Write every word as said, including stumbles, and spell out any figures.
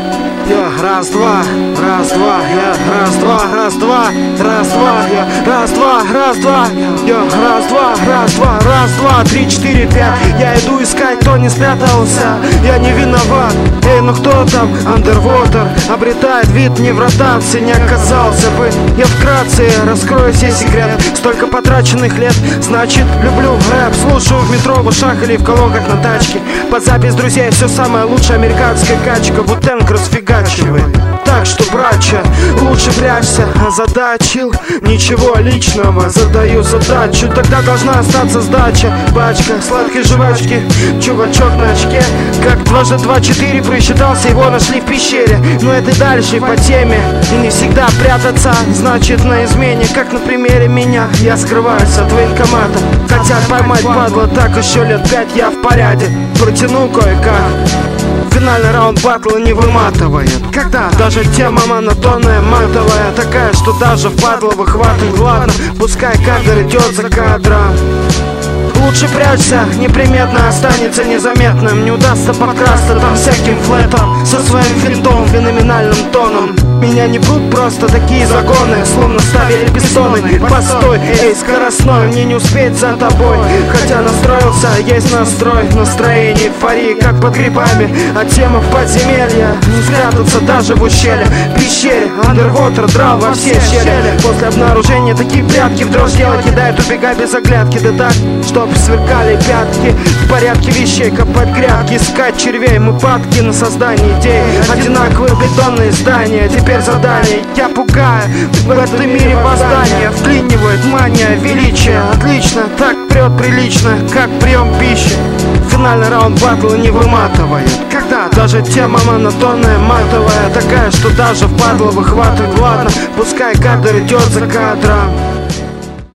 Я раз-два, раз-два, я раз-два, раз-два, раз-два, я раз-два, раз-два, я раз-два, раз-два, раз-два, три, четыре, пять. Я иду искать, кто не спрятался, я не виноват. Эй, ну кто там? Underwater обретает вид не в ротации, не оказался бы. Я вкратце раскрою все секреты. Столько потраченных лет, значит люблю рэп. Слушаю в метро, в ушах или в колонках на тачке. Под запись друзей все самое лучшее, американская качка. Вутенг расфигачивает. Так что, братья, лучше прячься. Озадачил, ничего личного, задаю задачу. Тогда должна остаться сдача. Пачка сладкой жвачки, чувачок на очке. Как дважды два четыре просчитался, его нашли в пещере. Но это дальше по теме. И не всегда прятаться значит на измене. Как на примере меня, я скрываюсь от военкомата. Хотят поймать, падла, так еще лет пять я в порядке. Протяну кое-как. Финальный раунд батла не выматывает. Когда даже тема монотонная, матовая, такая, что даже впадло выхватывает. Ладно, пускай кадр идет за кадром. Лучше прячься, неприметно останется незаметным. Не удастся подкрасться там всяким флетом со своим финтом, феноменальным тоном. Меня не будут просто такие загоны, словно ставили пистоны. Постой, эй, скоростной, мне не успеть за тобой. Хотя настроился, есть настрой, настроение эйфории, как под грибами. А тема в подземелье, не спрятаться даже в ущелье. Пещере, Underwater драл во все щели. После обнаружения такие прятки в дрожь дело кидает, убегай без оглядки. Да так, чтоб сверкали пятки. В порядке вещей копать грядки, искать червей. Мы падки на создание идей. Одинаковые бетонные здания, теперь задание. Я пугаю, в этом мире восстание. Вклинивает мания, величие. Отлично, так прет прилично, как прием пищи. Финальный раунд батла не выматывает. Когда даже тема монотонная, матовая, такая, что даже впадло выхватывает. Ладно, пускай кадр идет за кадром.